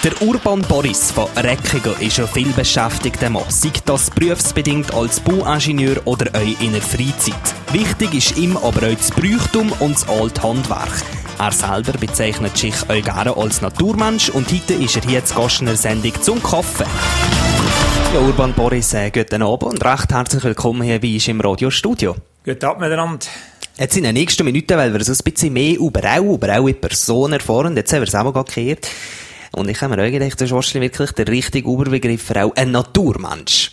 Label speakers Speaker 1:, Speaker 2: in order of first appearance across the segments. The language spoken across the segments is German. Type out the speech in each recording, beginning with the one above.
Speaker 1: Der Urban Boris von Räckingen ist ein vielbeschäftigter Mann, sei das berufsbedingt als Bauingenieur oder auch in der Freizeit. Wichtig ist ihm aber auch das Brauchtum und das alte Handwerk. Er selber bezeichnet sich auch gerne als Naturmensch und heute ist er hier zu Gast in der Sendung zum Kaffee. Ja, Urban Boris, guten Abend und recht herzlich willkommen hier bei uns im Radiostudio.
Speaker 2: Guten Abend miteinander.
Speaker 1: Jetzt in den nächsten Minuten, weil wir so ein bisschen mehr über alle Personen erfahren, jetzt haben wir es auch mal gekehrt. Und ich habe mir auch gedacht, das ist wahrscheinlich wirklich der richtige Oberbegriff für auch ein Naturmensch.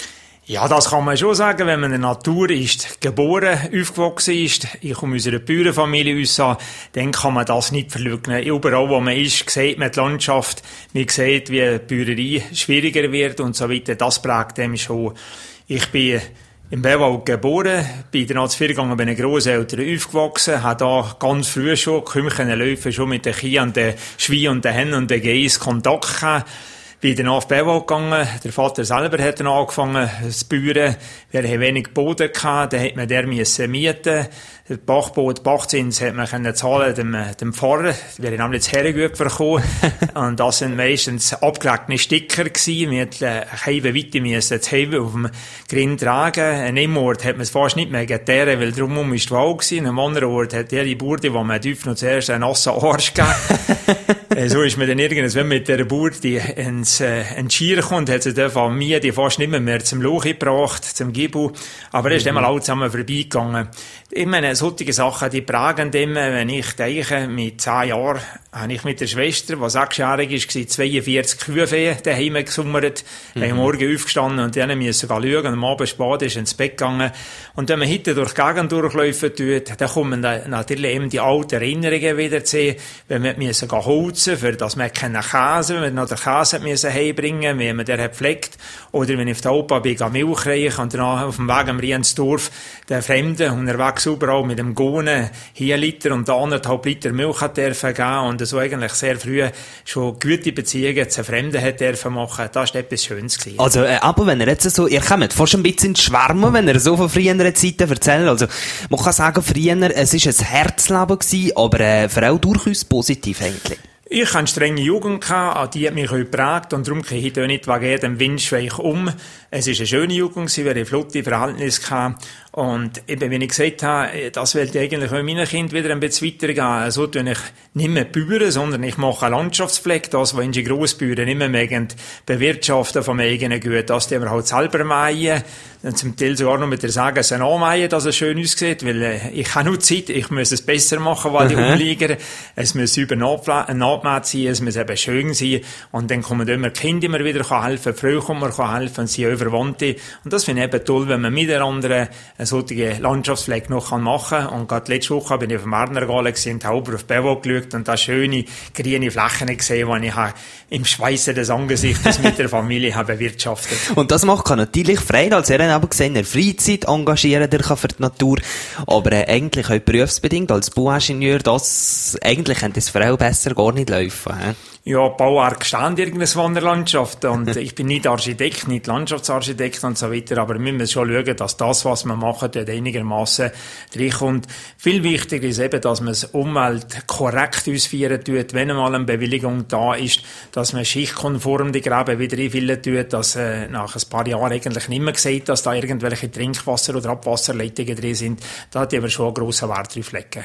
Speaker 2: Ja, das kann man schon sagen, wenn man in der Natur ist, geboren, aufgewachsen ist. Ich komme aus einer Bauernfamilie aus, dann kann man das nicht verleugnen. Überall, wo man ist, sieht man die Landschaft, man sieht, wie die Bäuerei schwieriger wird und so weiter. Das prägt dem schon. Ich bin im Bewald geboren, bin in der Nazi-Viergang bei den Grosseltern aufgewachsen, habe da ganz früh schon Kümmchen laufen, schon mit den Kühen und den Schweinen und den Hennen und den Geiss Kontakt gehabt. Bin danach auf Bewald gegangen. Der Vater selber hat dann angefangen zu bauen. Wir hatten wenig Boden gehabt, dann hat man der mieten. Der Bachzins hat man können zahlen dem Pfarrer. Wir haben nämlich das Herrengut bekommen. Und das sind meistens abgelegene Sticker gewesen. Wir mussten weiter das Heim auf dem Grind tragen. An einem Ort hat man es fast nicht mehr getan, weil drumherum ist die Wald gewesen. An einem anderen Ort hat jede Bude, wo man tief noch zuerst einen nassen Arsch gegeben. So ist man dann irgendwann mit dieser Bude ins Schier kommt, hat sie von mir die fast nicht mehr zum Loch gebracht, zum Gibu. Aber er ist einmal alle zusammen vorbeigegangen. Ich meine, solche Sachen, die prägen immer, wenn ich denke, mit 10 Jahren habe ich mit der Schwester, die 6-jährig war, 42 Kühe daheim gesummert, haben morgen aufgestanden und dann müssen schauen, und am Abend spät ist ins Bett gegangen. Und wenn man heute durch die Gegend durchläufen tut, dann kommen natürlich eben die alten Erinnerungen wieder zu sehen, wenn wir müssen holzen, für das wir keinen Käse, wenn wir noch den Käse müssen heimbringen, wie man den hat gepflegt, oder wenn ich auf der Opa bin, Milch reichen und dann auf dem Weg am Riensdorf den Fremden unterwegs überall mit dem Gonen hier 1 Liter und da 1,5 Liter Milch hat dürfen geben und so eigentlich sehr früh schon gute Beziehungen zu Fremden hat dürfen machen. Das war etwas Schönes gewesen.
Speaker 1: Also, aber wenn er jetzt so, ihr kommt fast ein bisschen ins Schwärmen, wenn er so von früheren Zeiten erzählt. Also, man kann sagen, früher, es war ein Herzleben gewesen, aber für auch durchaus positiv eigentlich.
Speaker 2: Ich hatte eine strenge Jugend gehabt, die hat mich geprägt und darum gehe ich heute nicht wegen jedem Wunsch um. Es war eine schöne Jugend, wir hatten flotte Verhältnisse gehabt. Und eben, wenn ich gesagt habe, das will ich eigentlich auch meinen Kindern wieder ein bisschen weitergehen. So tue ich nicht mehr Bauern, sondern ich mache eine Landschaftspflege, das, was unsere Grossbauern nicht mehr bewirtschaften vom eigenen Gut. Das, die wir halt selber mähen. Und zum Teil sogar noch mit der Sagen, es anmähen, dass es schön aussieht, weil ich habe nur Zeit, ich muss es besser machen, weil die Umlieger, es muss über nachgemäht sein, es muss eben schön sein. Und dann kommen immer die Kinder immer wieder helfen, die Frau kann man helfen, und sie auch Verwandte. Und das finde ich eben toll, wenn man miteinander eine solche Landschaftspflege noch machen kann. Und gerade letzte Woche bin ich auf dem Erdnergalen und habe auf Bewald geschaut und da schöne grüne Flächen gesehen, die ich im Schweiße des Angesichts mit der Familie habe bewirtschaftet.
Speaker 1: Und das macht natürlich frei, als er aber gesehen, in der Freizeit engagieren der kann für die Natur, aber eigentlich auch berufsbedingt als Bauingenieur, das eigentlich könnte es für auch besser gar nicht laufen.
Speaker 2: Ja, Bauwerk stehen irgendwo in der Landschaft und ich bin nicht Architekt, nicht Landschaftsarchitekt und so weiter, aber wir müssen schon schauen, dass das, was wir machen, dort einigermaßen reinkommt. Viel wichtiger ist eben, dass man das Umwelt korrekt ausführen tut, wenn einmal eine Bewilligung da ist, dass man schichtkonform die Gräben wieder einfüllen tut, dass nach ein paar Jahren eigentlich nicht mehr sieht, dass da irgendwelche Trinkwasser- oder Abwasserleitungen drin sind. Da hat aber schon einen grossen Wert drauf legen.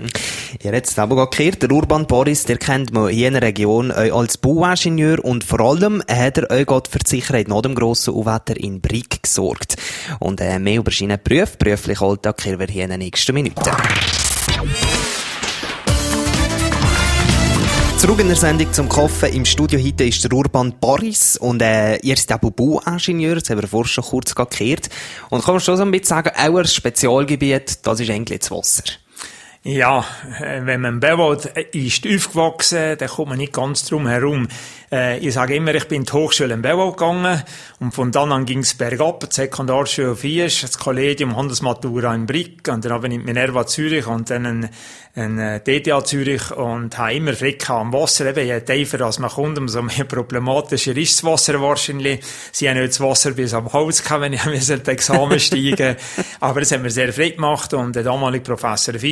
Speaker 1: Ja, jetzt aber gehört, der Urban Boris, der kennt man hier in der Region als Bauingenieur und vor allem hat er auch für die Sicherheit nach dem grossen Unwetter in Brig gesorgt. Und mehr über seinen beruflichen Alltag hören wir hier in den nächsten Minuten. Zurück in der Sendung zum Kaffee. Im Studio heute ist der Urban Boris und ihr seid auch Bauingenieur, das haben wir vorhin schon kurz geklärt. Und kann man schon so ein bisschen sagen, auch ein Spezialgebiet, das ist eigentlich das Wasser.
Speaker 2: Ja, wenn man im Bewald ist aufgewachsen, dann kommt man nicht ganz drum herum. Ich sage immer, ich bin in die Hochschule im Bewald gegangen und von dann an ging es bergab, die Sekundarschule auf Iesch, das Kollegium Handelsmatura in Brig und dann bin ich in Minerva Zürich und dann ein DTA Zürich und habe immer Frick am Wasser. Eben, je tiefer als man kommt, umso mehr problematischer ist das Wasser wahrscheinlich. Sie haben nicht das Wasser bis am Hals gehabt, wenn ich das Examen steigen. Aber es hat mir sehr frei gemacht und der damalige Professor Fischer,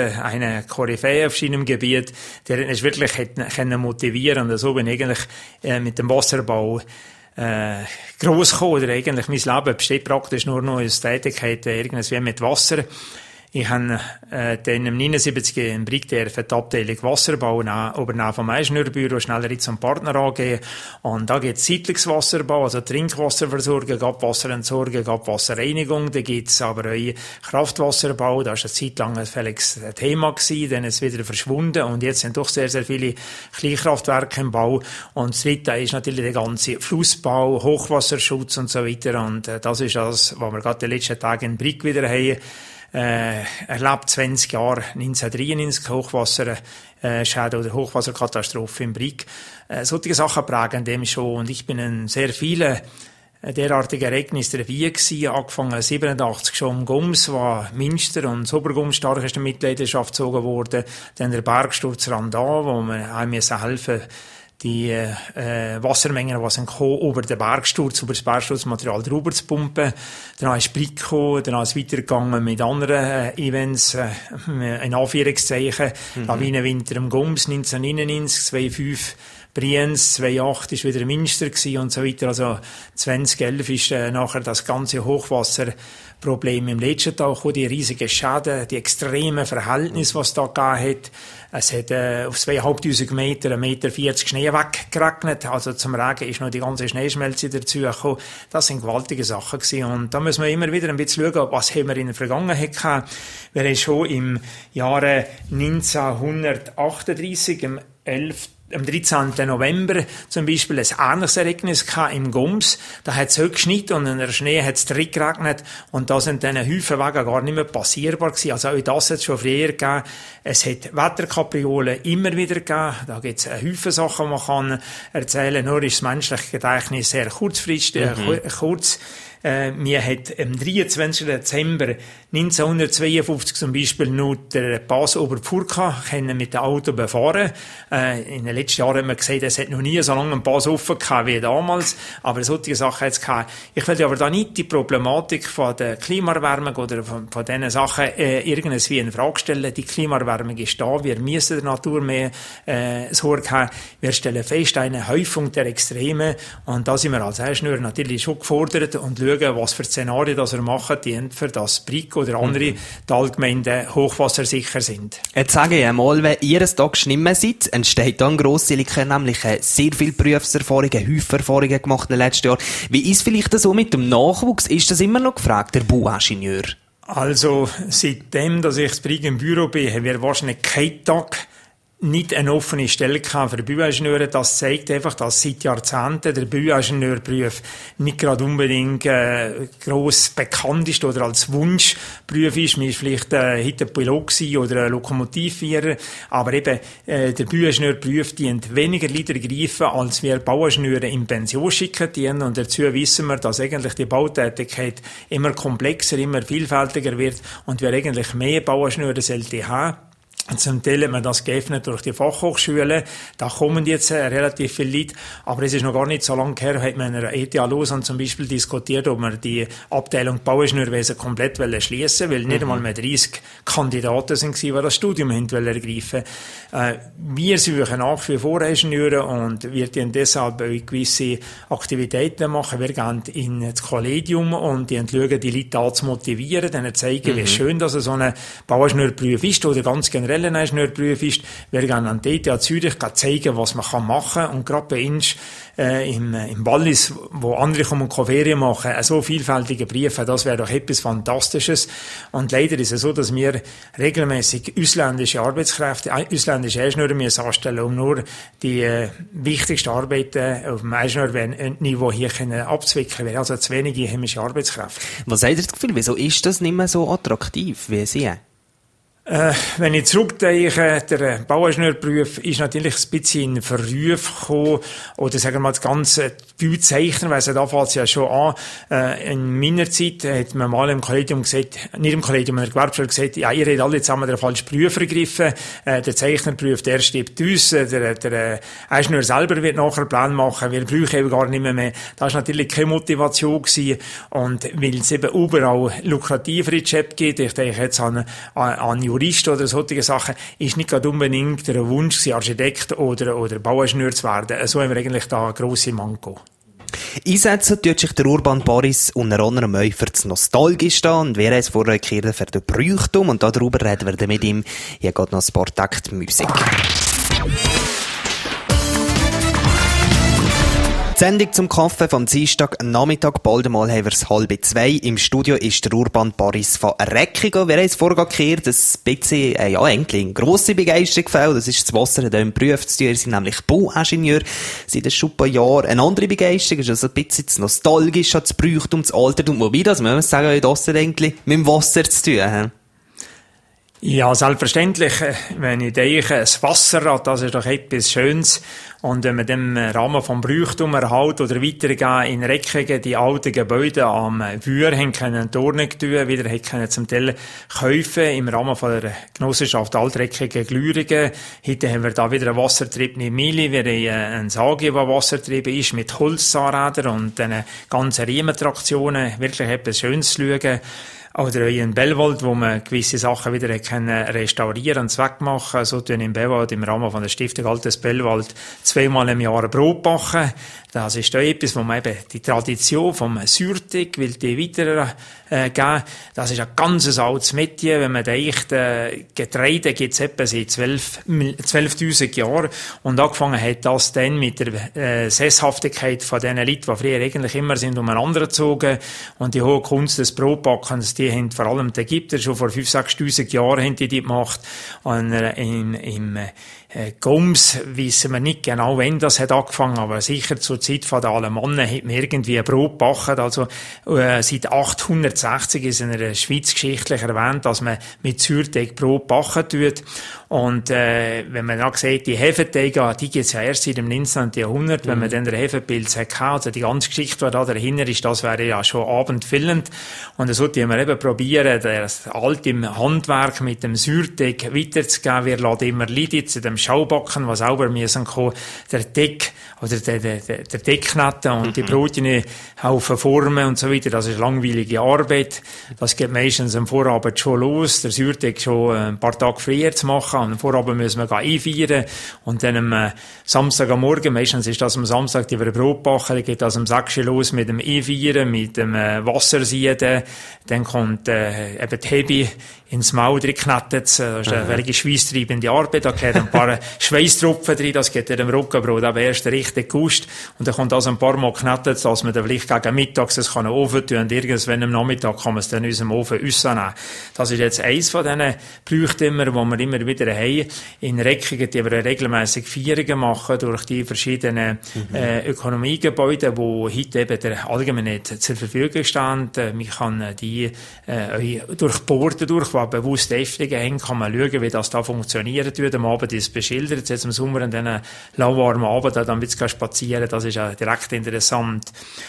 Speaker 2: eine Koryphäe auf seinem Gebiet, der uns wirklich können motivieren. Und so bin ich eigentlich mit dem Wasserbau gross gekommen. Oder eigentlich mein Leben besteht praktisch nur noch aus Tätigkeit irgendwie mit Wasser. Ich habe dann im 79 in Brig die Abteilung Wasserbau übernommen vom Eisenhürerbüro, Schnelleritz und Partner AG. Und da geht es Siedlungswasserbau, also Trinkwasserversorgung, Abwasserentsorgung, Abwasserreinigung. Da gibt es aber auch Kraftwasserbau. Da war eine Zeit lang ein völliges Thema gewesen, dann ist es wieder verschwunden. Und jetzt sind doch sehr, sehr viele Kleinkraftwerke im Bau. Und das Dritte ist natürlich der ganze Flussbau, Hochwasserschutz und so weiter. Und das ist das, was wir gerade die letzten Tage in Brig wieder haben. Erlebt 20 Jahre 1993 Hochwasserschäden oder Hochwasserkatastrophe im Brig. Solche Sachen prägen dem schon. Und ich bin in sehr vielen derartigen Ereignissen dabei gewesen. Angefangen 1987 schon im Gums, wo Münster und das Obergums stark aus der Mitleidenschaft gezogen wurde. Dann der Bergsturz Randau, wo wir helfen mussten, die Wassermengen, die sind gekommen, über den Bergsturz, über das Bergsturzmaterial drüber zu pumpen. Dann ist Brig gekommen, dann ist es weitergegangen mit anderen Events, in Anführungszeichen. Lawinenwinter im Gums 1999, 2005 Brienz, 2008 ist wieder Münster gewesen und so weiter. Also 2011 ist nachher das ganze Hochwasserproblem im letzten Tag gekommen, die riesigen Schäden, die extremen Verhältnisse, was es da gegeben hat. Es hat auf 2'500 Meter, 1,40 Meter Schnee weggeregnet. Also zum Regen ist noch die ganze Schneeschmelze dazugekommen. Das sind gewaltige Sachen gewesen. Und da müssen wir immer wieder ein bisschen schauen, was haben wir in der Vergangenheit gehabt. Wir haben schon im Jahre 1938, am 13. November zum Beispiel ein ähnliches Ereignis gehabt im Gums. Da hat es so geschneit und in der Schnee hat es geregnet und da sind dann Häufen Wege gar nicht mehr passierbar gewesen. Also auch das hat es schon früher gegeben. Es hat Wetterkapriolen immer wieder gegeben. Da gibt es Häufen Sachen, die man kann erzählen. Nur ist das menschliche Gedächtnis sehr kurzfristig, kurz. Mir hat am 23. Dezember 1952 zum Beispiel nur der Pass Oberpfurka mit dem Auto befahren. In den letzten Jahren hat man gesehen, es hat noch nie so lange einen Pass offen gehabt wie damals. Aber solche Sachen hat es gehabt. Ich will aber da nicht die Problematik von der Klimaerwärmung oder von diesen Sachen irgendwie in Frage stellen. Die Klimaerwärmung ist da. Wir müssen der Natur mehr Sorge haben. Wir stellen fest, eine Häufung der Extreme. Und da sind wir als Ingenieur natürlich schon gefordert und schauen, was für Szenarien das wir machen, die für das Brig oder andere Talgemeinden hochwassersicher sind.
Speaker 1: Jetzt sage ich einmal, wenn ihr ein Tag schwimmen seid, entsteht dann grosse Lücke, nämlich sehr viele Berufserfahrungen, Häuferfahrungen gemacht in den letzten Jahren. Wie ist vielleicht das so mit dem Nachwuchs? Ist das immer noch gefragt, der Bauingenieur?
Speaker 2: Also, seitdem, dass ich das Brig im Büro bin, haben wir wahrscheinlich keinen Tag nicht eine offene Stelle für Bauingenieure. Das zeigt einfach, dass seit Jahrzehnten der Bauingenieurberuf nicht gerade unbedingt gross bekannt ist oder als Wunschberuf ist. Man ist vielleicht heute ein Pilot oder ein Lokomotivführer, aber eben der Bauingenieurberuf dient weniger Leute greifen, als wir Bauingenieure in Pension schicken dienen. Und dazu wissen wir, dass eigentlich die Bautätigkeit immer komplexer, immer vielfältiger wird und wir eigentlich mehr Bauingenieure sollten haben. Zum Teil hat man das geöffnet durch die Fachhochschulen. Da kommen jetzt relativ viele Leute. Aber es ist noch gar nicht so lange her, hat man in der ETH Lausanne zum Beispiel diskutiert, ob man die Abteilung Bauingenieurwesen komplett schliessen wollen, weil nicht einmal mehr 30 Kandidaten sind, die das Studium ergreifen wollten. Wir suchen nach wie vor Ingenieure und wir tun deshalb gewisse Aktivitäten machen. Wir gehen ins Kollegium und schauen, die Leute zu motivieren, denen zeigen, wie schön dass so ein Bauingenieurberuf ist oder ganz generell ein Ingenieurberuf ist. Wir gehen an die ETH Zürich zeigen, was man machen kann. Und gerade bei uns im Wallis, wo andere kommen und Ferien machen, so vielfältige Briefe, das wäre doch etwas Fantastisches. Und leider ist es so, dass wir regelmäßig ausländische Arbeitskräfte, ausländische Ingenieure müssen anstellen, um nur die wichtigsten Arbeiten auf dem Ingenieurniveau hier abzuwickeln. Wir haben also zu wenige heimische Arbeitskräfte.
Speaker 1: Was habt ihr das Gefühl, wieso ist das nicht mehr so attraktiv wie Sie?
Speaker 2: Wenn ich zurückdenke, der Bauingenieurberuf ist natürlich ein bisschen in Verruf gekommen, oder sagen wir mal das ganze Bauzeichner, weil da fängt es ja schon an. In meiner Zeit hat man mal im Kollegium gesagt, nicht im Kollegium, in der Gewerbeschule gesagt, ja, ihr habt alle zusammen den falschen Beruf ergriffen, der Zeichnerberuf, der stirbt uns, der Ingenieur selber wird nachher einen Plan machen, wir brauchen eben gar nicht mehr. Das war natürlich keine Motivation gewesen, und weil es eben überall lukrativere Jobs gibt, ich denke jetzt an Tourist oder solche Sachen, ist nicht gerade unbedingt der Wunsch, Architekt oder Bauingenieur zu werden. So haben wir eigentlich da eine grosse Manko.
Speaker 1: Einsetzen tut sich der Urban Boris unter anderem auch für das Nostalgische und wir haben es vorher gekehrt für den Brauchtum und darüber reden wir mit ihm. Hier geht noch Sportakt Musik. Die Sendung zum Kaffee vom Dienstag Nachmittag, bald einmal haben wir es 1:30. Im Studio ist der Urban Boris von Reckigo. Wir haben es vorher gehört, dass ein bisschen, eigentlich eine grosse Begeisterung gefällt. Das ist das Wasser hier im Beruf zu tun. Sie sind nämlich Bauingenieur seit schon ein paar Jahren. Eine andere Begeisterung ist also ein bisschen das Nostalgische, das Brauchtum, das Altertum. Wobei das, muss man sagen, das hat eigentlich mit dem Wasser zu tun.
Speaker 2: Ja, selbstverständlich. Wenn ich denke, das Wasserrad, das ist doch etwas Schönes. Und wenn man im Rahmen vom Brauchtum erhalt oder weitergehen in Reckigen die alten Gebäude am Wür haben können Turnen tun, wieder haben können zum Teil kaufen im Rahmen von der Genossenschaft Altreckigen Glürigen. Heute haben wir da wieder einen wassertriebenen Mili, wir haben einen Sagi, der wassertrieben ist, mit Holzzahnrädern und den ganzen Riementraktionen. Wirklich etwas Schönes zu schauen. Oder in Bellwald, wo man gewisse Sachen wieder restaurieren und wegmachen. So tun in Bellwald im Rahmen von der Stiftung Altes Bellwald 2-mal im Jahr Brot backen. Das ist auch etwas, wo man eben die Tradition vom Sürtig will die weitergeben. Das ist ein ganz altes Metier. Wenn man denkt, Getreide gibt es etwa seit 12.000 Jahren. Und angefangen hat das dann mit der Sesshaftigkeit von den Leuten, die früher eigentlich immer sind umeinander gezogen. Und die hohe Kunst des Brotbackens, die haben vor allem die Ägypter schon vor 5.000-6.000 Jahren haben die gemacht. Und im Goms wissen wir nicht genau, wann das hat angefangen, aber sicher zur Zeit von den Alemannen hat man irgendwie ein Brot gebacken. Also seit 860 ist in der Schweiz geschichtlich erwähnt, dass man mit Sauerteig Brot backen tut. Und wenn man dann sieht, die Hefeteige, die gibt es ja erst seit dem 19. Jahrhundert. Wenn man dann den Hefepilz hat, also die ganze Geschichte, die da dahinter ist, das wäre ja schon abendfüllend. Und das sollte man eben probieren, das alte Handwerk mit dem Sauerteig weiterzugeben. Wir lassen immer Leute zu dem Schaubacken, was selber müssen kommen, der Deck oder der Deckknetten und die Brotchen Haufen formen und so weiter. Das ist langweilige Arbeit. Das geht meistens am Vorabend schon los. Der Sauerteig schon ein paar Tage früher zu machen. Am Vorabend müssen wir einfeiern. Und dann am Samstag am Morgen, meistens ist das am Samstag, die wir Brot backen, dann geht das am 6 los mit dem Einfeiern, mit dem Wassersieden. Dann kommt eben die Hebe ins Maul drin geknettet. Das ist eine welche schweisstreibende Arbeit. Da gehören ein paar Schweißtropfen drin. Das geht dem Roggenbrot aber erst richtig gust. Und dann kommt das ein paar Mal geknettet, dass man dann vielleicht gegen mittags es kann Ofen tun und irgendwann am Nachmittag kann man es dann in unserem Ofen rausnehmen. Das ist jetzt eins von diesen Brauchtümern, die wir immer wieder haben. In Reckigen, die wir regelmässig Feierungen machen durch die verschiedenen Ökonomiegebäude, die heute eben der Allgemeinheit zur Verfügung stehen. Man kann die durch Porten durch, die bewusst Öffnungen haben, kann man schauen, wie das da funktioniert wird. Am Abend ist es beschildert, jetzt im Sommer an diesen lauwarmen Abend, dann wird es spazieren, das ist ja direkt interessant.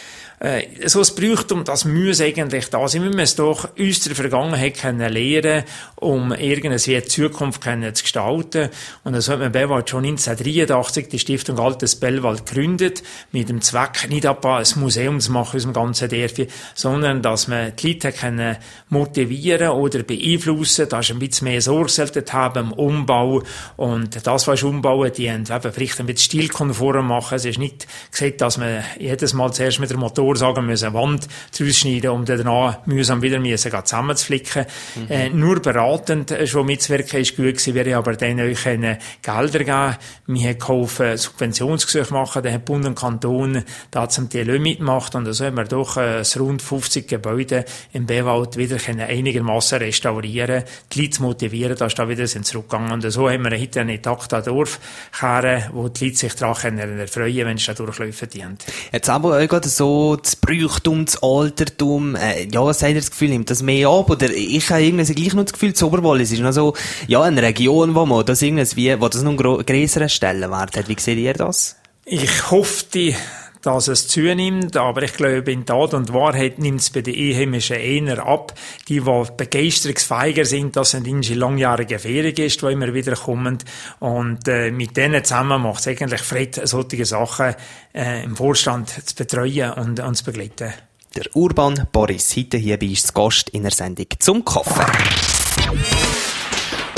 Speaker 2: So ein Brauchtum, das muss eigentlich da sein. Wir müssen doch aus der Vergangenheit lernen, um irgendwie die Zukunft zu gestalten. Und das hat man Bellwald schon 1983, die Stiftung Altes Bellwald gegründet, mit dem Zweck, nicht ein Museum zu machen aus dem ganzen Dörfchen, sondern dass man die Leute motivieren oder beeinflussen, dass sie ein bisschen mehr Sorgfalt haben im Umbau. Und das, was umbauen, die haben eben vielleicht ein bisschen stilkonform machen. Es ist nicht gesagt, dass man jedes Mal zuerst mit dem Motor sagen müssen, eine Wand draus schneiden, um dann danach mühsam wieder zusammenzuflicken. Nur beratend schon mitzuwirken ist gut gewesen. Wir haben aber dann euch Gelder gegeben. Wir haben geholfen, Subventionsgesuche machen. Dann hat Bund und Kanton da zum Teil mitgemacht. Und so haben wir doch rund 50 Gebäude im Bellwald wieder einigermaßen restaurieren, die Leute zu motivieren, dass da wieder zurückgegangen. Und so haben wir heute einen Takt an Dorf kehren, wo die Leute sich daran erfreuen, wenn sie da durchläufen.
Speaker 1: Jetzt aber auch gerade so das Brauchtum, das Altertum, was habt ihr das Gefühl, nimmt das mehr ab? Oder ich habe irgendwie gleich noch das Gefühl, das Oberwallis ist noch so, eine Region, wo das irgendwie, wo das noch einen grösseren Stellenwert hat. Wie seht ihr das? Ich hoffe, dass es zunimmt, aber ich glaube, in Tat und Wahrheit nimmt es bei den Einheimischen eher ab. Die begeisterungsfeiger sind, das sind unsere langjährigen Feriengäste, die immer wieder kommen. Und mit denen zusammen macht es eigentlich Freude, solche Sachen im Vorstand zu betreuen und zu begleiten. Der Urban Boris, heute hier bei uns zu Gast in der Sendung zum Kaffee.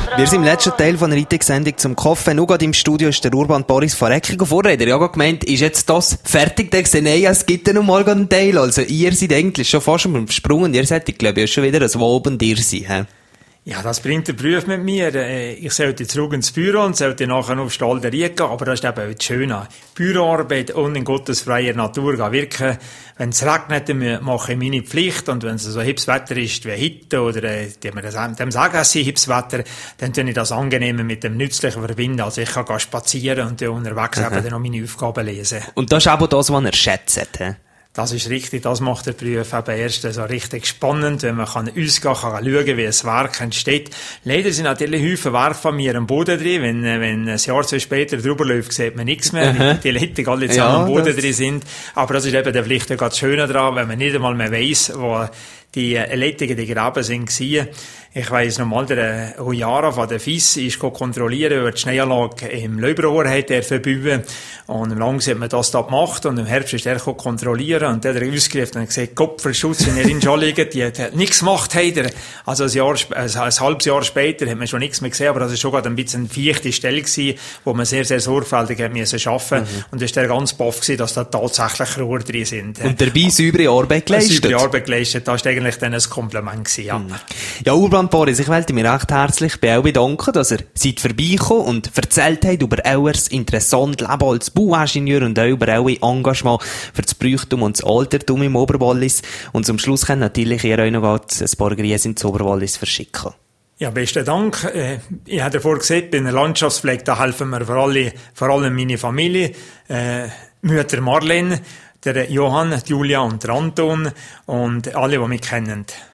Speaker 1: Wir sind im letzten Teil von der Sendung zum Kaffee. Nur gerade im Studio ist der Urban Boris von Eckigo. Vorher hat er ja gemeint, ist jetzt das fertig? Der gesagt, nein, es gibt ja noch mal einen Teil. Also, ihr seid eigentlich schon fast am Sprung. Ihr seid, ich glaube, schon wieder ein Wobend ihr sein, he?
Speaker 2: Ja, das bringt der Beruf mit mir. Ich sollte zurück ins Büro und sollte nachher noch auf Stalderie gehen, aber das ist eben auch das Schöne. Büroarbeit und in Gottes freier Natur wirken. Wenn es regnet, dann mache ich meine Pflicht, und wenn es so hübsches Wetter ist wie heute, oder dem sagen, es sei hübsches Wetter, dann tue ich das Angenehme mit dem Nützlichen verbinden. Also ich kann spazieren und unterwegs eben dann noch meine Aufgaben lesen.
Speaker 1: Und das ist aber das, was er schätzt, he?
Speaker 2: Das ist richtig, das macht der Beruf eben erst so richtig spannend, wenn man ausgehen kann schauen, wie ein Werk entsteht. Leider sind natürlich Haufen Werke von mir am Boden drin. Wenn ein Jahr, zwei später drüber läuft, sieht man nichts mehr, weil die Leute alle zusammen am Boden drin sind. Aber das ist eben der Pflicht ganz schön daran, wenn man nicht einmal mehr weiss, wo die Leitungen, die Graben sind. Ich weiss noch mal, der Hujara von der FIS ist kontrollieren, über die Schnee-Anlage im Leuberrohr hat er verbauen. Und im Langsam hat man das da gemacht, und im Herbst ist er kontrollieren, und der hat ausgerufen und gesagt, Kopfverschutz, wenn ihr in schon liegt, die hat nichts gemacht, hat er. Also ein halbes Jahr später hat man schon nichts mehr gesehen, aber das ist schon gerade ein bisschen eine feuchte Stelle gewesen, wo man sehr, sehr sorgfältig hat müssen arbeiten. Und es war der ganz baff gewesen, dass da tatsächlich Rohr drin sind.
Speaker 1: Und dabei saubere Arbeit geleistet.
Speaker 2: Saubere Arbeit geleistet, das war eigentlich dann ein Kompliment gewesen, ja.
Speaker 1: Ja, Urban Boris, ich wollte mich recht herzlich bei euch bedanken, dass ihr seid vorbeigekommen und erzählt habt über euer interessantes Leben als Bauingenieur und auch über euer Engagement für das Brauchtum und das Altertum im Oberwallis. Und zum Schluss könnt natürlich ihr euch noch ein paar Grüße ins Oberwallis verschicken.
Speaker 2: Ja, besten Dank. Ich habe davor gesagt, bei einer Landschaftspflege, da helfen wir vor allem meine Familie, Mütter Marlene, der Johann, die Julia und der Anton und alle, die mich kennen.